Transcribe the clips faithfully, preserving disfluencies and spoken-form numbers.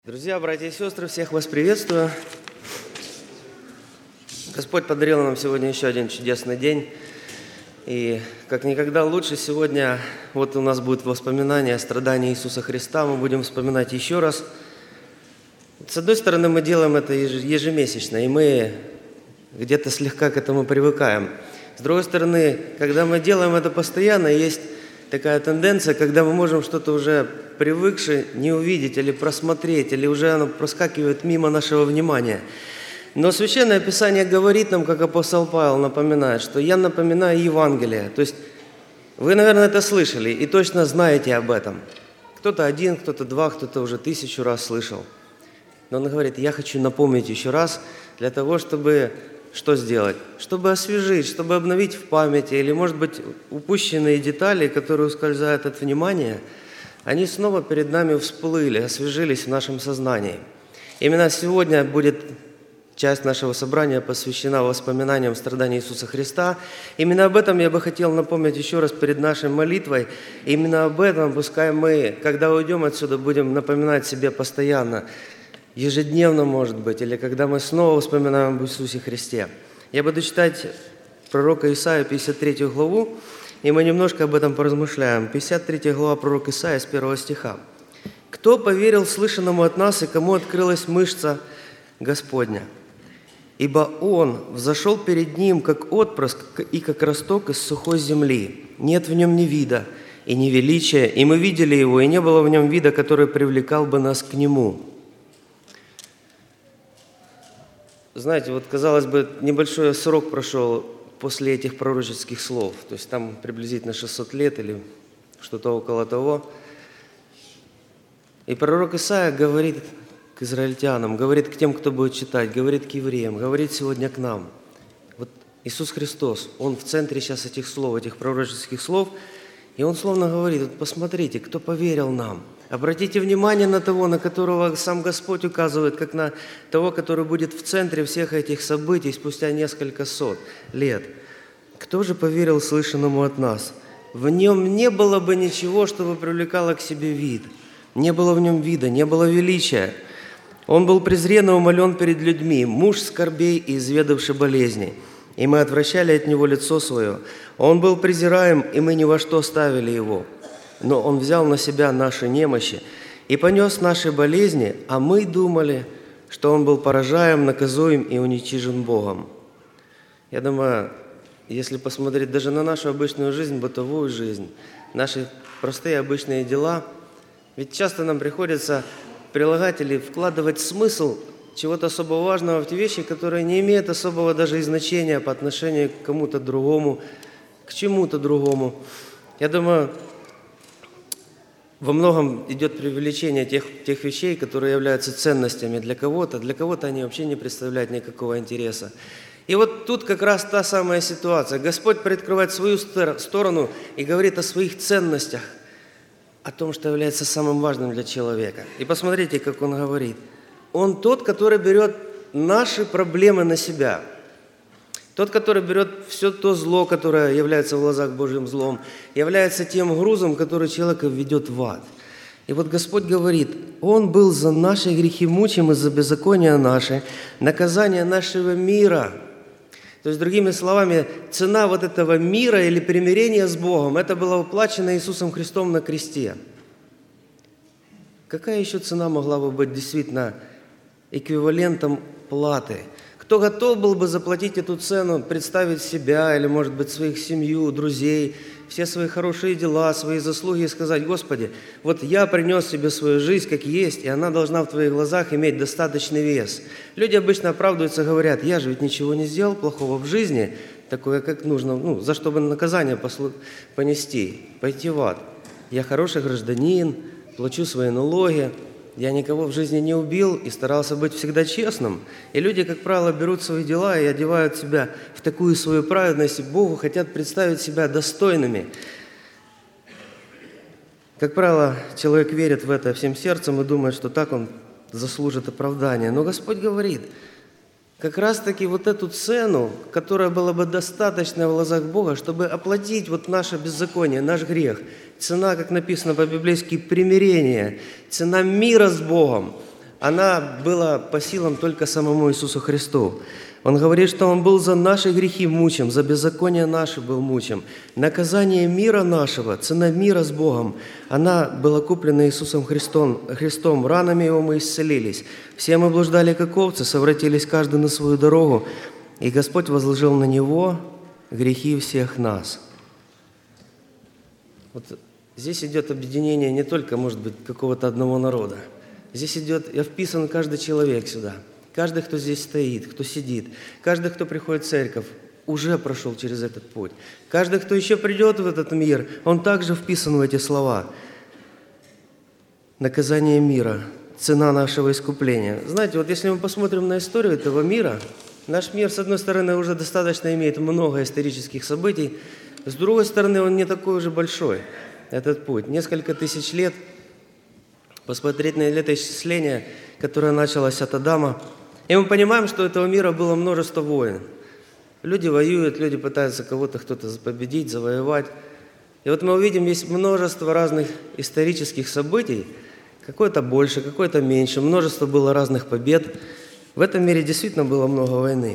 Друзья, братья и сестры, всех вас приветствую. Господь подарил нам сегодня еще один чудесный день. И как никогда лучше сегодня, вот у нас будет воспоминание о страдании Иисуса Христа, мы будем вспоминать еще раз. С одной стороны, мы делаем это ежемесячно, и мы где-то слегка к этому привыкаем. С другой стороны, когда мы делаем это постоянно, есть такая тенденция, когда мы можем что-то уже привыкшее не увидеть или просмотреть, или уже оно проскакивает мимо нашего внимания. Но Священное Писание говорит нам, как апостол Павел напоминает, что я напоминаю Евангелие. То есть вы, наверное, это слышали и точно знаете об этом. Кто-то один, кто-то два, кто-то уже тысячу раз слышал. Но он говорит, я хочу напомнить еще раз для того, чтобы что сделать? Чтобы освежить, чтобы обновить в памяти, или, может быть, упущенные детали, которые ускользают от внимания, они снова перед нами всплыли, освежились в нашем сознании. Именно сегодня будет часть нашего собрания посвящена воспоминаниям страданий Иисуса Христа. Именно об этом я бы хотел напомнить еще раз перед нашей молитвой. Именно об этом, пускай мы, когда уйдем отсюда, будем напоминать себе постоянно, ежедневно, может быть, или когда мы снова вспоминаем об Иисусе Христе. Я буду читать пророка Исаию, пятьдесят третью главу, и мы немножко об этом поразмышляем. пятьдесят третья глава пророка Исаия с первого стиха. «Кто поверил слышанному от нас, и кому открылась мышца Господня? Ибо Он взошел перед Ним, как отпрыск и как росток из сухой земли. Нет в Нем ни вида и ни величия, и мы видели Его, и не было в Нем вида, который привлекал бы нас к Нему». Знаете, вот, казалось бы, небольшой срок прошел после этих пророческих слов. То есть там приблизительно шестьсот лет или что-то около того. И пророк Исаия говорит к израильтянам, говорит к тем, кто будет читать, говорит к евреям, говорит сегодня к нам. Вот Иисус Христос, Он в центре сейчас этих слов, этих пророческих слов, и Он словно говорит, вот посмотрите, кто поверил нам. Обратите внимание на того, на которого сам Господь указывает, как на того, который будет в центре всех этих событий спустя несколько сот лет. Кто же поверил слышанному от нас? В нем не было бы ничего, что привлекало к себе вид. Не было в нем вида, не было величия. Он был презрен и умолен перед людьми, муж скорбей и изведавший болезней. И мы отвращали от него лицо свое. Он был презираем, и мы ни во что ставили его. Но Он взял на себя наши немощи и понес наши болезни, а мы думали, что Он был поражаем, наказуем и уничижен Богом. Я думаю, если посмотреть даже на нашу обычную жизнь, бытовую жизнь, наши простые обычные дела, ведь часто нам приходится прилагать или вкладывать смысл чего-то особо важного в те вещи, которые не имеют особого даже и значения по отношению к кому-то другому, к чему-то другому. Я думаю, во многом идет преувеличение тех, тех вещей, которые являются ценностями для кого-то. Для кого-то они вообще не представляют никакого интереса. И вот тут как раз та самая ситуация. Господь приоткрывает свою сторону и говорит о своих ценностях, о том, что является самым важным для человека. И посмотрите, как Он говорит. Он тот, который берет наши проблемы на себя. Тот, который берет все то зло, которое является в глазах Божьим злом, является тем грузом, который человека ведет в ад. И вот Господь говорит, Он был за наши грехи мучим и за беззакония наши, наказание нашего мира. То есть, другими словами, цена вот этого мира или примирения с Богом, это было уплачено Иисусом Христом на кресте. Какая еще цена могла бы быть действительно эквивалентом платы? Кто готов был бы заплатить эту цену, представить себя или, может быть, своих семью, друзей, все свои хорошие дела, свои заслуги и сказать, Господи, вот я принес себе свою жизнь как есть, и она должна в Твоих глазах иметь достаточный вес. Люди обычно оправдываются, говорят, я же ведь ничего не сделал плохого в жизни, такое, как нужно, ну, за что бы наказание послу... понести, пойти в ад. Я хороший гражданин, плачу свои налоги, я никого в жизни не убил и старался быть всегда честным. И люди, как правило, берут свои дела и одевают себя в такую свою праведность, и Богу хотят представить себя достойными. Как правило, человек верит в это всем сердцем и думает, что так он заслужит оправдания. Но Господь говорит, как раз-таки вот эту цену, которая была бы достаточна в глазах Бога, чтобы оплатить вот наше беззаконие, наш грех. Цена, как написано по-библейски, примирение, цена мира с Богом. она была по силам только самому Иисусу Христу. Он говорит, что Он был за наши грехи мучим, за беззаконие наше был мучим. Наказание мира нашего, цена мира с Богом, она была куплена Иисусом Христом, Христом. Ранами Его мы исцелились. Все мы блуждали, как овцы, совратились каждый на свою дорогу, и Господь возложил на Него грехи всех нас. Вот здесь идет объединение не только, может быть, какого-то одного народа. Здесь идет, я вписан каждый человек сюда. Каждый, кто здесь стоит, кто сидит, каждый, кто приходит в церковь, уже прошел через этот путь. Каждый, кто еще придет в этот мир, он также вписан в эти слова. Наказание мира, цена нашего искупления. Знаете, вот если мы посмотрим на историю этого мира, наш мир, с одной стороны, уже достаточно имеет много исторических событий, с другой стороны, он не такой уже большой, этот путь. Несколько тысяч лет, посмотреть на летоисчисление, которое началось от Адама, и мы понимаем, что у этого мира было множество войн. Люди воюют, люди пытаются кого-то, кто-то победить, завоевать. И вот мы увидим, есть множество разных исторических событий, какое-то больше, какое-то меньше, множество было разных побед. В этом мире действительно было много войны.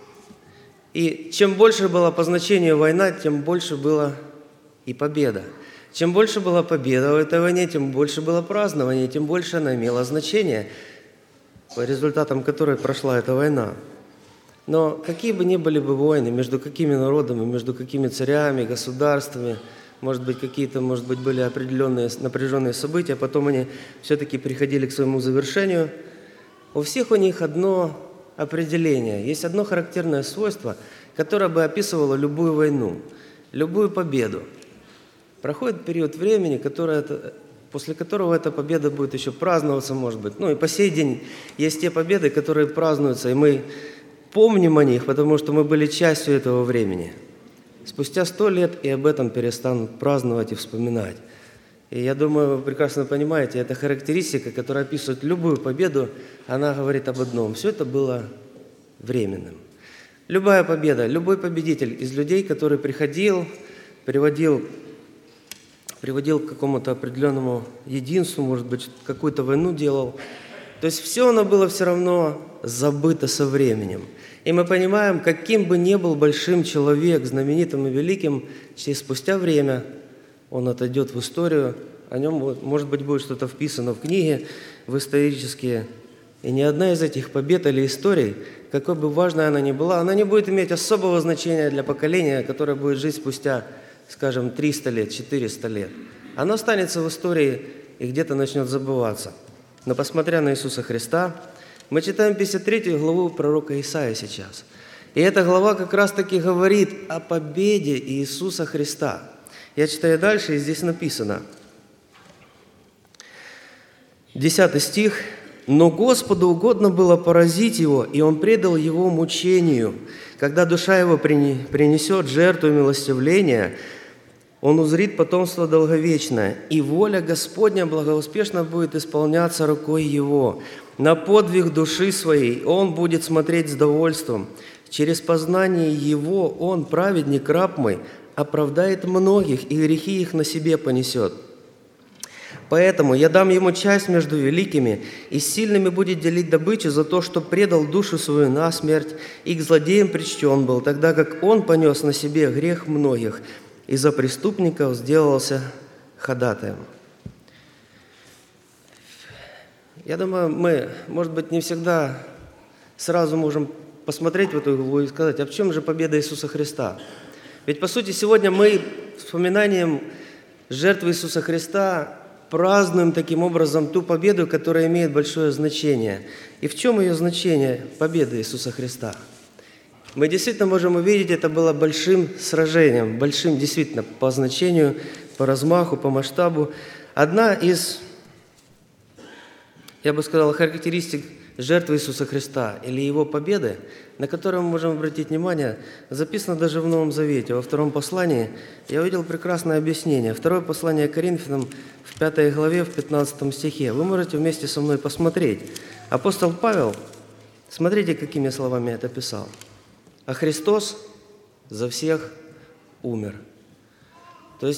И чем больше была по значению война, тем больше была и победа. Чем больше была победа в этой войне, тем больше было празднование, тем больше она имела значение, по результатам которой прошла эта война. Но какие бы ни были бы войны, между какими народами, между какими царями, государствами, может быть, какие-то, может быть, были определенные напряженные события, потом они все-таки приходили к своему завершению, у всех у них одно определение, есть одно характерное свойство, которое бы описывало любую войну, любую победу. Проходит период времени, которое это, после которого эта победа будет еще праздноваться, может быть. Ну и по сей день есть те победы, которые празднуются, и мы помним о них, потому что мы были частью этого времени. Спустя сто лет и об этом перестанут праздновать и вспоминать. И я думаю, вы прекрасно понимаете, эта характеристика, которая описывает любую победу, она говорит об одном. Все это было временным. Любая победа, любой победитель из людей, который приходил, приводил приводил к какому-то определенному единству, может быть, какую-то войну делал. То есть все оно было все равно забыто со временем. И мы понимаем, каким бы ни был большим человек, знаменитым и великим, через спустя время он отойдет в историю, о нем, может быть, будет что-то вписано в книги, в исторические. И ни одна из этих побед или историй, какой бы важной она ни была, она не будет иметь особого значения для поколения, которое будет жить спустя, скажем, триста лет, четыреста лет. Оно останется в истории и где-то начнет забываться. Но посмотря на Иисуса Христа, мы читаем пятьдесят третью главу пророка Исаии сейчас. И эта глава как раз-таки говорит о победе Иисуса Христа. Я читаю дальше, и здесь написано. Десятый стих. «Но Господу угодно было поразить его, и он предал его мучению. Когда душа его принесет жертву милостивления, он узрит потомство долговечное, и воля Господня благоуспешно будет исполняться рукой его. На подвиг души своей он будет смотреть с довольством. Через познание его он, праведник, раб мой, оправдает многих, и грехи их на себе понесет. Поэтому я дам ему часть между великими, и с сильными будет делить добычу за то, что предал душу свою на смерть, и к злодеям причтен был, тогда как он понес на себе грех многих, и за преступников сделался ходатаем». Я думаю, мы, может быть, не всегда сразу можем посмотреть в эту главу и сказать, а в чем же победа Иисуса Христа? Ведь, по сути, сегодня мы вспоминанием жертвы Иисуса Христа празднуем таким образом ту победу, которая имеет большое значение. И в чем ее значение победы Иисуса Христа? Мы действительно можем увидеть, это было большим сражением, большим действительно по значению, по размаху, по масштабу. Одна из, я бы сказал, характеристик жертвы Иисуса Христа или Его победы, на которую мы можем обратить внимание, записано даже в Новом Завете. Во втором послании я увидел прекрасное объяснение. Второе послание Коринфянам в пятой главе, в пятнадцатом стихе. Вы можете вместе со мной посмотреть. Апостол Павел, смотрите, какими словами это писал. «А Христос за всех умер». То есть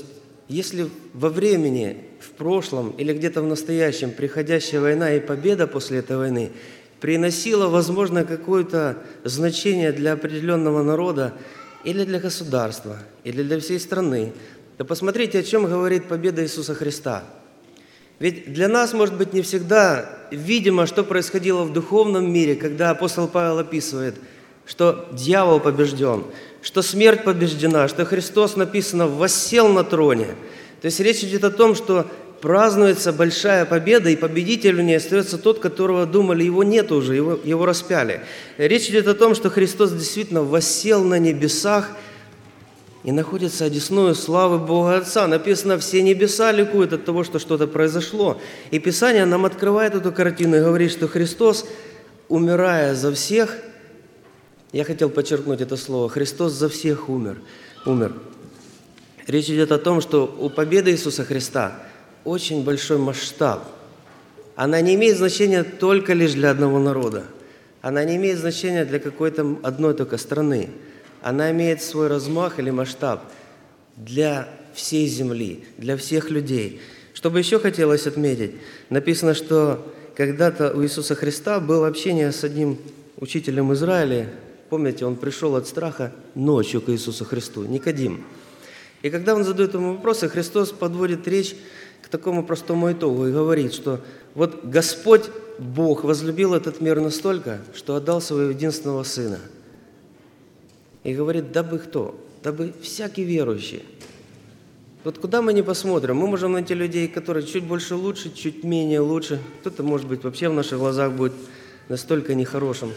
если во времени, в прошлом или где-то в настоящем приходящая война и победа после этой войны приносила, возможно, какое-то значение для определенного народа или для государства, или для всей страны, то посмотрите, о чем говорит победа Иисуса Христа. Ведь для нас, может быть, не всегда видимо, что происходило в духовном мире, когда апостол Павел описывает, что дьявол побежден, что смерть побеждена, что Христос, написано, воссел на троне. То есть речь идет о том, что празднуется большая победа, и победителем не остается тот, которого думали, его нет уже, его, его распяли. Речь идет о том, что Христос действительно воссел на небесах и находится одесную славы Бога Отца. Написано, все небеса ликуют от того, что что-то произошло. И Писание нам открывает эту картину и говорит, что Христос, умирая за всех, я хотел подчеркнуть это слово, Христос за всех умер. умер. Речь идет о том, что у победы Иисуса Христа очень большой масштаб. Она не имеет значения только лишь для одного народа. Она не имеет значения для какой-то одной только страны. Она имеет свой размах или масштаб для всей земли, для всех людей. Что бы еще хотелось отметить, написано, что когда-то у Иисуса Христа было общение с одним учителем Израиля. Помните, он пришел от страха ночью к Иисусу Христу, Никодим. И когда он задает ему вопросы, Христос подводит речь к такому простому итогу и говорит, что вот Господь Бог возлюбил этот мир настолько, что отдал своего единственного Сына. И говорит, дабы кто? Дабы всякий верующий. Вот куда мы ни посмотрим, мы можем найти людей, которые чуть больше лучше, чуть менее лучше. Кто-то, может быть, вообще в наших глазах будет настолько нехорошим.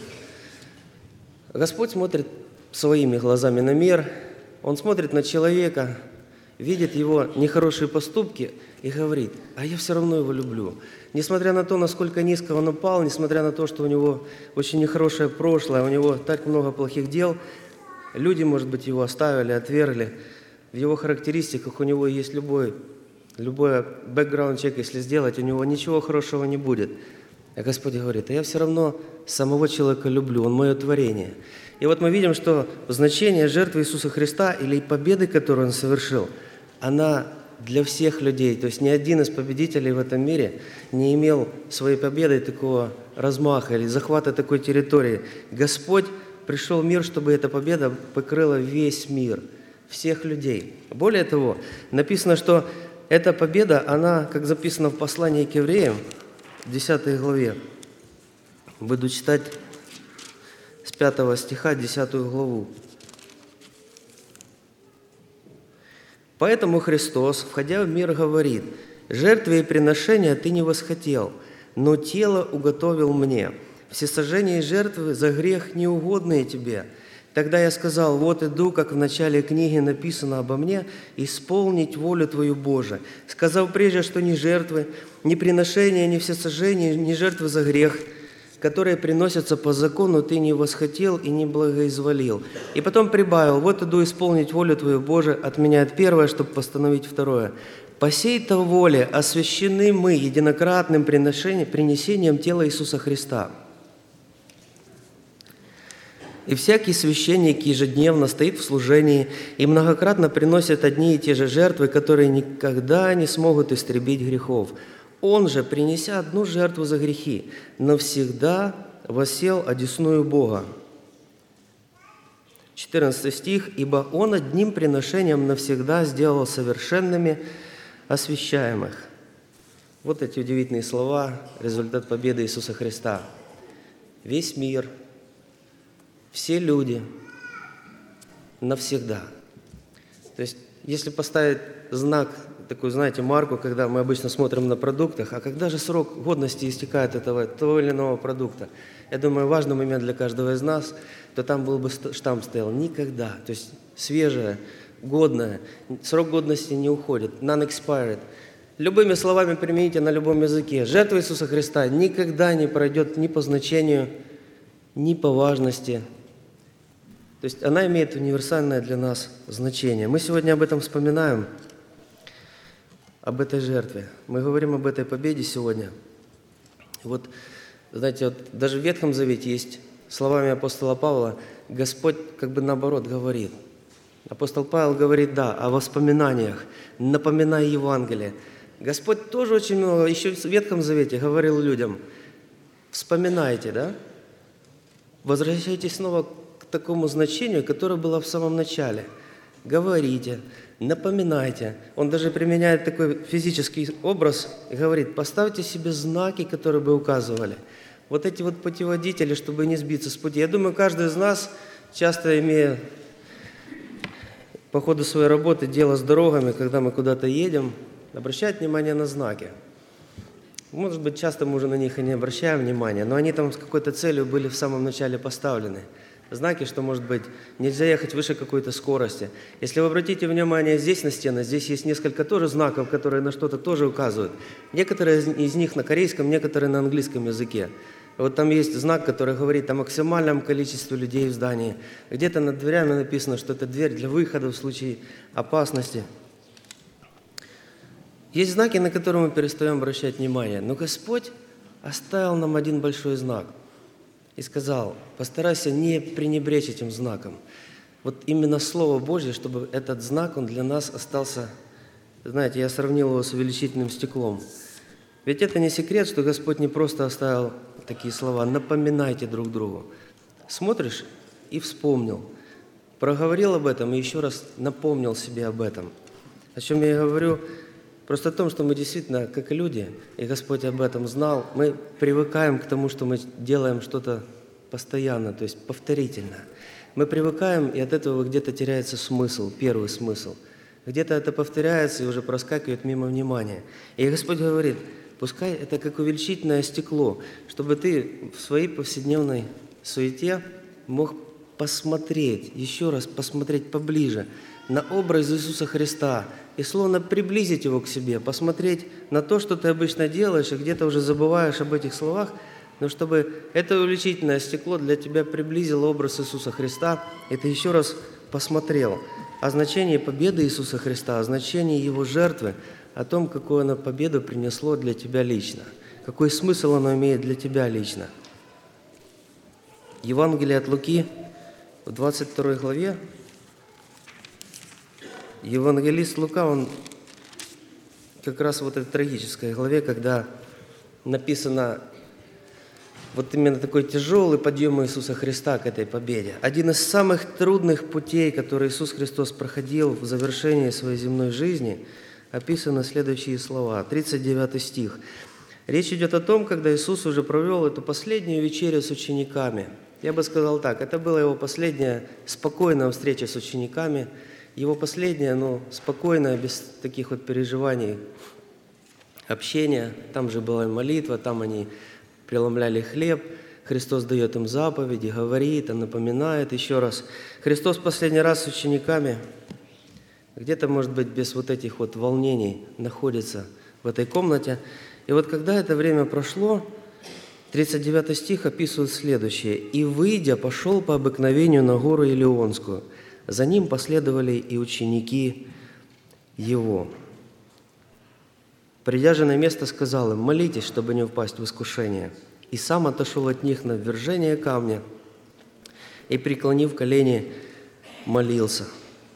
Господь смотрит своими глазами на мир, Он смотрит на человека, видит его нехорошие поступки и говорит, а я все равно его люблю. Несмотря на то, насколько низко он упал, несмотря на то, что у него очень нехорошее прошлое, у него так много плохих дел, люди, может быть, его оставили, отвергли. В его характеристиках у него есть любой, любой бэкграунд-чек, если сделать, у него ничего хорошего не будет. А Господь говорит, а я все равно самого человека люблю, он мое творение. И вот мы видим, что значение жертвы Иисуса Христа или победы, которую Он совершил, она для всех людей. То есть ни один из победителей в этом мире не имел своей победой такого размаха или захвата такой территории. Господь пришел в мир, чтобы эта победа покрыла весь мир, всех людей. Более того, написано, что эта победа, она, как записано в послании к евреям, в десятой главе, буду читать с пятого стиха, десятую главу. «Поэтому Христос, входя в мир, говорит, жертвы и приношения ты не восхотел, но тело уготовил мне. Всесожжение и жертвы за грех неугодные тебе. Тогда я сказал, вот иду, как в начале книги написано обо мне, исполнить волю Твою, Боже. Сказав прежде, что ни жертвы, ни приношения, ни всесожжения, ни жертвы за грех, которые приносятся по закону, Ты не восхотел и не благоизволил. И потом прибавил, вот иду исполнить волю Твою, Боже, отменяет первое, чтобы постановить второе. По сей-то воле освящены мы единократным приношением, принесением тела Иисуса Христа. И всякий священник ежедневно стоит в служении и многократно приносит одни и те же жертвы, которые никогда не смогут истребить грехов. Он же, принеся одну жертву за грехи, навсегда воссел одесную Бога». четырнадцатый стих. «Ибо Он одним приношением навсегда сделал совершенными освящаемых». Вот эти удивительные слова, результат победы Иисуса Христа. Весь мир, все люди навсегда. То есть, если поставить знак, такую, знаете, марку, когда мы обычно смотрим на продуктах, а когда же срок годности истекает этого того или иного продукта? Я думаю, важный момент для каждого из нас, то там был бы штамп стоял «никогда», то есть свежее, годное, срок годности не уходит, non-expired. Любыми словами примените на любом языке. Жертва Иисуса Христа никогда не пройдет ни по значению, ни по важности. То есть она имеет универсальное для нас значение. Мы сегодня об этом вспоминаем, об этой жертве. Мы говорим об этой победе сегодня. Вот, знаете, вот даже в Ветхом Завете есть словами апостола Павла, Господь как бы наоборот говорит. Апостол Павел говорит, да, о воспоминаниях, напоминай Евангелие. Господь тоже очень много, еще в Ветхом Завете говорил людям, вспоминайте, да? Возвращайтесь снова к такому значению, которое было в самом начале. Говорите, напоминайте. Он даже применяет такой физический образ и говорит, поставьте себе знаки, которые бы указывали. Вот эти вот путеводители, чтобы не сбиться с пути. Я думаю, каждый из нас, часто имея по ходу своей работы дело с дорогами, когда мы куда-то едем, обращает внимание на знаки. Может быть, часто мы уже на них и не обращаем внимания, но они там с какой-то целью были в самом начале поставлены. Знаки, что, может быть, нельзя ехать выше какой-то скорости. Если вы обратите внимание здесь на стены, здесь есть несколько тоже знаков, которые на что-то тоже указывают. Некоторые из них на корейском, некоторые на английском языке. Вот там есть знак, который говорит о максимальном количестве людей в здании. Где-то над дверями написано, что это дверь для выхода в случае опасности. Есть знаки, на которые мы перестаем обращать внимание. Но Господь оставил нам один большой знак и сказал, постарайся не пренебречь этим знаком. Вот именно Слово Божье, чтобы этот знак, он для нас остался, знаете, я сравнил его с увеличительным стеклом. Ведь это не секрет, что Господь не просто оставил такие слова, напоминайте друг другу. Смотришь и вспомнил, проговорил об этом и еще раз напомнил себе об этом. О чем я и говорю, просто о том, что мы действительно, как люди, и Господь об этом знал, мы привыкаем к тому, что мы делаем что-то постоянно, то есть повторительно. Мы привыкаем, и от этого где-то теряется смысл, первый смысл. Где-то это повторяется и уже проскакивает мимо внимания. И Господь говорит, пускай это как увеличительное стекло, чтобы ты в своей повседневной суете мог посмотреть, еще раз посмотреть поближе на образ Иисуса Христа и словно приблизить его к себе, посмотреть на то, что ты обычно делаешь, и где-то уже забываешь об этих словах, но чтобы это увеличительное стекло для тебя приблизило образ Иисуса Христа, и ты еще раз посмотрел о значении победы Иисуса Христа, о значении Его жертвы, о том, какую оно победу принесло для тебя лично, какой смысл оно имеет для тебя лично. Евангелие от Луки в двадцать второй главе, евангелист Лука, он как раз в этой трагической главе, когда написано вот именно такой тяжелый подъем Иисуса Христа к этой победе. Один из самых трудных путей, который Иисус Христос проходил в завершении своей земной жизни, описаны следующие слова. тридцать девятый стих. Речь идет о том, когда Иисус уже провел эту последнюю вечерю с учениками. Я бы сказал так, это была его последняя спокойная встреча с учениками, его последняя, но спокойная, без таких вот переживаний, общение. Там же была молитва, там они преломляли хлеб, Христос дает им заповеди, говорит, он напоминает еще раз. Христос последний раз с учениками, где-то, может быть, без вот этих вот волнений находится в этой комнате. И вот когда это время прошло, тридцать девятый стих описывает следующее. «И, выйдя, пошел по обыкновению на гору Илионскую. За ним последовали и ученики его. Придя же на место, сказал им, молитесь, чтобы не упасть в искушение. И сам отошел от них на ввержение камня и, преклонив колени, молился».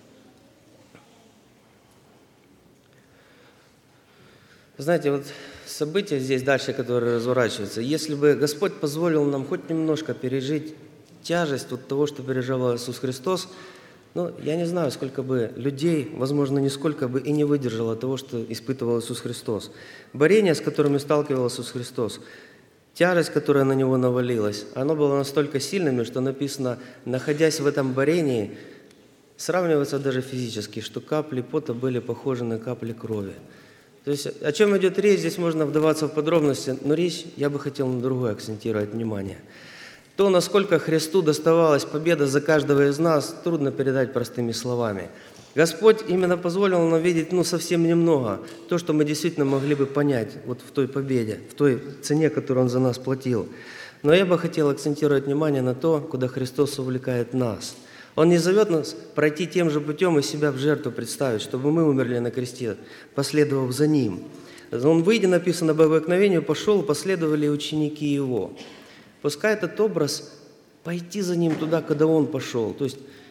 Знаете, вот события здесь дальше, которые разворачиваются, если бы Господь позволил нам хоть немножко пережить тяжесть вот того, что переживал Иисус Христос, ну, я не знаю, сколько бы людей, возможно, нисколько бы и не выдержало того, что испытывал Иисус Христос. Борение, с которыми сталкивался Иисус Христос, тяжесть, которая на Него навалилась, оно было настолько сильным, что написано, находясь в этом борении, сравнивается даже физически, что капли пота были похожи на капли крови. То есть о чем идет речь, здесь можно вдаваться в подробности, но речь я бы хотел на другое акцентировать внимание. То, насколько Христу доставалась победа за каждого из нас, трудно передать простыми словами. Господь именно позволил нам видеть ну, совсем немного, то, что мы действительно могли бы понять вот в той победе, в той цене, которую Он за нас платил. Но я бы хотел акцентировать внимание на то, куда Христос увлекает нас. Он не зовет нас пройти тем же путем и себя в жертву представить, чтобы мы умерли на кресте, последовав за Ним. Он, выйдя, написано, по обыкновению, пошел, последовали ученики Его. Пускай этот образ пойти за Ним туда, куда Он пошел. То есть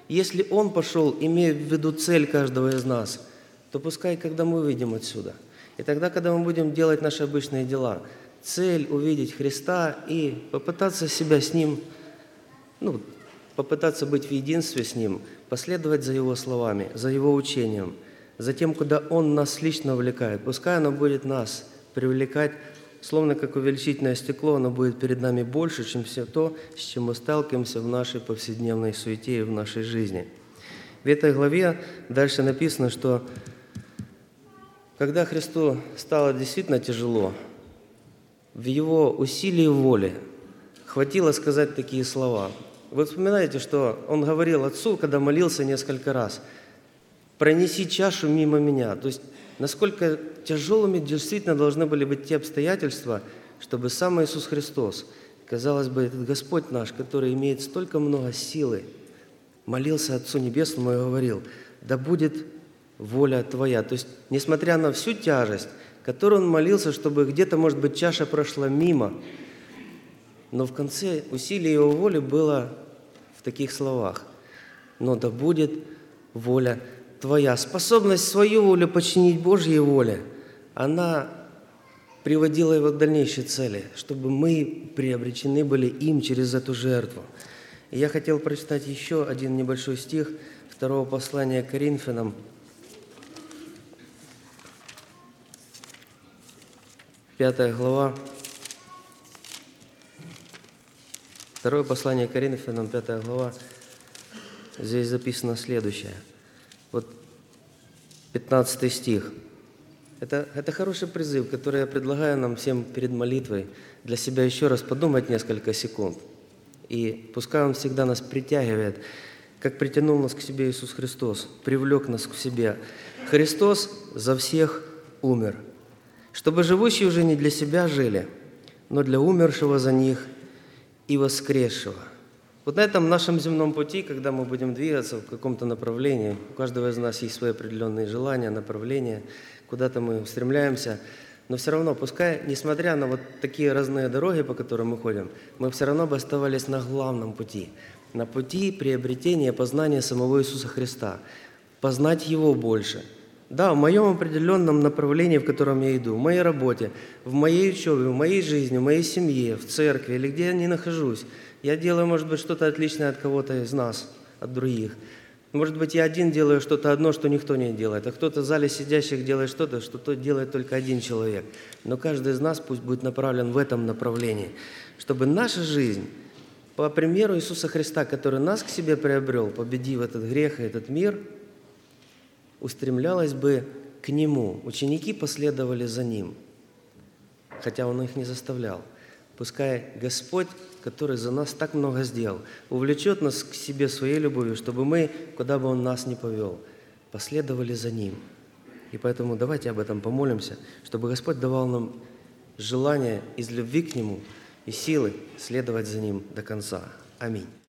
Если Он пошел, имея в виду цель каждого из нас, то пускай, когда мы выйдем отсюда, и тогда, когда мы будем делать наши обычные дела, цель увидеть Христа и попытаться себя с Ним, ну, попытаться быть в единстве с Ним, последовать за Его словами, за Его учением, за тем, куда Он нас лично увлекает. Пускай оно будет нас привлекать, словно как увеличительное стекло, оно будет перед нами больше, чем все то, с чем мы сталкиваемся в нашей повседневной суете и в нашей жизни. В этой главе дальше написано, что когда Христу стало действительно тяжело, в Его усилии воли хватило сказать такие слова. Вы вспоминаете, что Он говорил Отцу, когда молился несколько раз: «Пронеси чашу мимо меня». То есть, насколько тяжелыми действительно должны были быть те обстоятельства, чтобы сам Иисус Христос, казалось бы, этот Господь наш, который имеет столько много силы, молился Отцу Небесному и говорил: «Да будет воля Твоя». То есть, несмотря на всю тяжесть, которую Он молился, чтобы где-то, может быть, чаша прошла мимо, но в конце усилие Его воли было в таких словах: «Но да будет воля Твоя». Способность свою волю подчинить Божьей воле, она приводила Его к дальнейшей цели, чтобы мы приобретены были им через эту жертву. И я хотел прочитать еще один небольшой стих второго послания к Коринфянам, пятая глава. Второе послание к Коринфянам, пятая глава. Здесь записано следующее. Вот пятнадцатый стих. Это, это хороший призыв, который я предлагаю нам всем перед молитвой для себя еще раз подумать несколько секунд. И пускай Он всегда нас притягивает, как притянул нас к себе Иисус Христос, привлек нас к себе. Христос за всех умер, чтобы живущие уже не для себя жили, но для умершего за них и воскресшего. Вот на этом нашем земном пути, когда мы будем двигаться в каком-то направлении, у каждого из нас есть свои определенные желания, направления, куда-то мы устремляемся, но все равно, пускай, несмотря на вот такие разные дороги, по которым мы ходим, мы все равно бы оставались на главном пути, на пути приобретения, познания самого Иисуса Христа, познать Его больше. Да, в моем определенном направлении, в котором я иду, в моей работе, в моей учебе, в моей жизни, в моей семье, в церкви или где я ни нахожусь, я делаю, может быть, что-то отличное от кого-то из нас, от других. Может быть, я один делаю что-то одно, что никто не делает, а кто-то в зале сидящих делает что-то, что то делает только один человек. Но каждый из нас пусть будет направлен в этом направлении, чтобы наша жизнь, по примеру Иисуса Христа, который нас к себе приобрел, победив этот грех и этот мир, устремлялась бы к Нему. Ученики последовали за Ним, хотя Он их не заставлял. Пускай Господь, который за нас так много сделал, увлечет нас к себе своей любовью, чтобы мы, куда бы Он нас ни повел, последовали за Ним. И поэтому давайте об этом помолимся, чтобы Господь давал нам желание из любви к Нему и силы следовать за Ним до конца. Аминь.